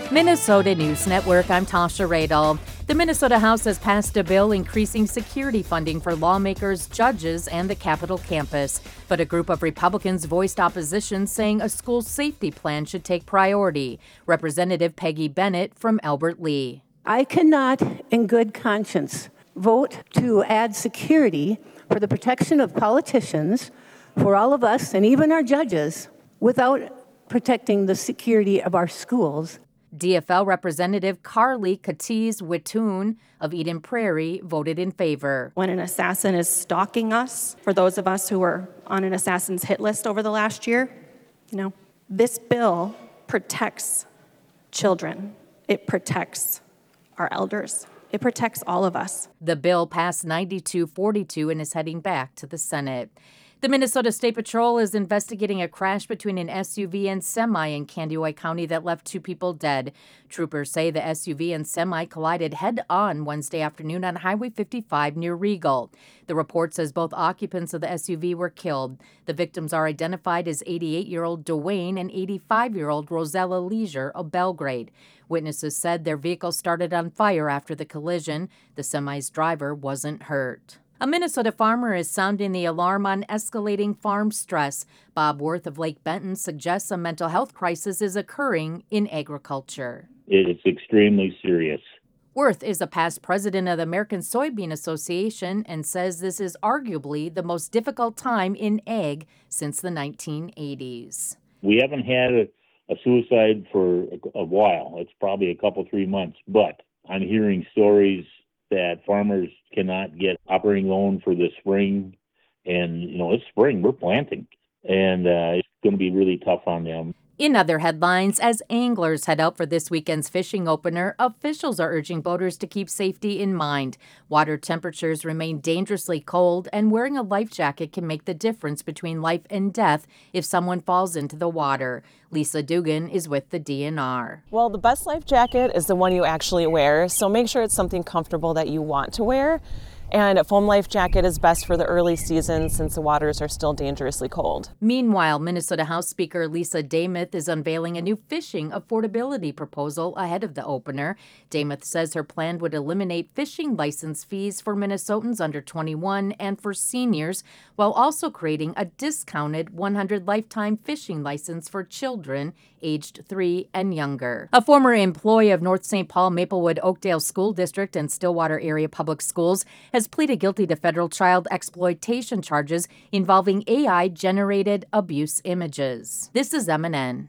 Minnesota News Network, I'm Tasha Radel. The Minnesota House has passed a bill increasing security funding for lawmakers, judges, and the Capitol campus. But a group of Republicans voiced opposition, saying a school safety plan should take priority. Representative Peggy Bennett from Albert Lea. I cannot, in good conscience, vote to add security for the protection of politicians, for all of us, and even our judges, without protecting the security of our schools. DFL Representative Carly Katiz-Wittoon of Eden Prairie voted in favor. When an assassin is stalking us, for those of us who were on an assassin's hit list over the last year, this bill protects children. It protects our elders. It protects all of us. The bill passed 92-42 and is heading back to the Senate. The Minnesota State Patrol is investigating a crash between an SUV and semi in Candioi County that left 2 people dead. Troopers say the SUV and semi collided head-on Wednesday afternoon on Highway 55 near Regal. The report says both occupants of the SUV were killed. The victims are identified as 88-year-old Dwayne and 85-year-old Rosella Leisure of Belgrade. Witnesses said their vehicle started on fire after the collision. The semi's driver wasn't hurt. A Minnesota farmer is sounding the alarm on escalating farm stress. Bob Worth of Lake Benton suggests a mental health crisis is occurring in agriculture. It's extremely serious. Worth is a past president of the American Soybean Association and says this is arguably the most difficult time in ag since the 1980s. We haven't had a suicide for a while. It's probably a couple, 3 months, but I'm hearing stories that farmers cannot get operating loan for the spring. And, it's spring, we're planting. And it's going to be really tough on them. In other headlines, as anglers head out for this weekend's fishing opener, officials are urging boaters to keep safety in mind. Water temperatures remain dangerously cold, and wearing a life jacket can make the difference between life and death if someone falls into the water. Lisa Dugan is with the DNR. Well, the best life jacket is the one you actually wear, so make sure it's something comfortable that you want to wear. And a foam life jacket is best for the early season since the waters are still dangerously cold. Meanwhile, Minnesota House Speaker Lisa Demuth is unveiling a new fishing affordability proposal ahead of the opener. Demuth says her plan would eliminate fishing license fees for Minnesotans under 21 and for seniors, while also creating a discounted 100 lifetime fishing license for children aged 3 and younger. A former employee of North St. Paul Maplewood Oakdale School District and Stillwater Area Public Schools has pleaded guilty to federal child exploitation charges involving AI-generated abuse images. This is MNN.